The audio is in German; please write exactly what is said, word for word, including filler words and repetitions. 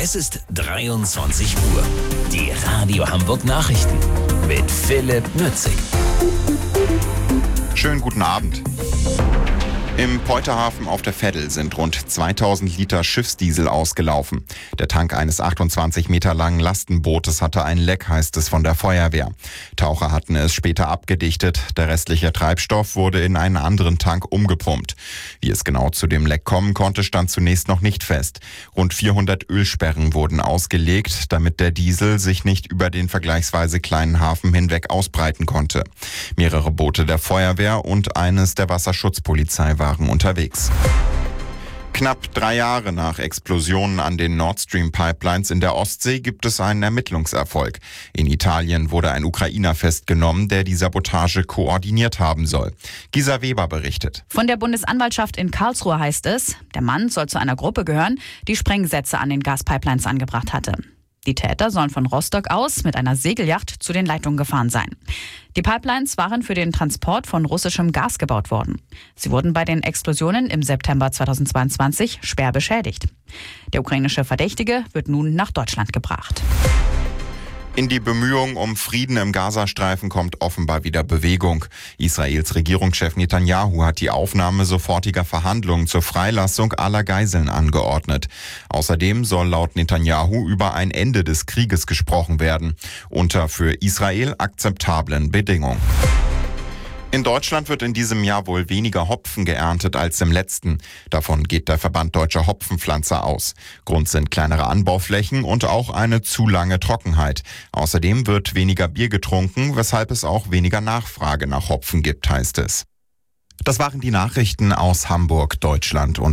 Es ist dreiundzwanzig Uhr. Die Radio Hamburg Nachrichten mit Philipp Nützig. Schönen guten Abend. Im Peuterhafen auf der Veddel sind rund zweitausend Liter Schiffsdiesel ausgelaufen. Der Tank eines achtundzwanzig Meter langen Lastenbootes hatte ein Leck, heißt es von der Feuerwehr. Taucher hatten es später abgedichtet. Der restliche Treibstoff wurde in einen anderen Tank umgepumpt. Wie es genau zu dem Leck kommen konnte, stand zunächst noch nicht fest. Rund vierhundert Ölsperren wurden ausgelegt, damit der Diesel sich nicht über den vergleichsweise kleinen Hafen hinweg ausbreiten konnte. Mehrere Boote der Feuerwehr und eines der Wasserschutzpolizei waren unterwegs. Knapp drei Jahre nach Explosionen an den Nord Stream Pipelines in der Ostsee gibt es einen Ermittlungserfolg. In Italien wurde ein Ukrainer festgenommen, der die Sabotage koordiniert haben soll. Gisa Weber berichtet. Von der Bundesanwaltschaft in Karlsruhe heißt es, der Mann soll zu einer Gruppe gehören, die Sprengsätze an den Gaspipelines angebracht hatte. Die Täter sollen von Rostock aus mit einer Segelyacht zu den Leitungen gefahren sein. Die Pipelines waren für den Transport von russischem Gas gebaut worden. Sie wurden bei den Explosionen im September zweitausendzweiundzwanzig schwer beschädigt. Der ukrainische Verdächtige wird nun nach Deutschland gebracht. In die Bemühungen um Frieden im Gazastreifen kommt offenbar wieder Bewegung. Israels Regierungschef Netanyahu hat die Aufnahme sofortiger Verhandlungen zur Freilassung aller Geiseln angeordnet. Außerdem soll laut Netanyahu über ein Ende des Krieges gesprochen werden, unter für Israel akzeptablen Bedingungen. In Deutschland wird in diesem Jahr wohl weniger Hopfen geerntet als im letzten. Davon geht der Verband Deutscher Hopfenpflanzer aus. Grund sind kleinere Anbauflächen und auch eine zu lange Trockenheit. Außerdem wird weniger Bier getrunken, weshalb es auch weniger Nachfrage nach Hopfen gibt, heißt es. Das waren die Nachrichten aus Hamburg, Deutschland und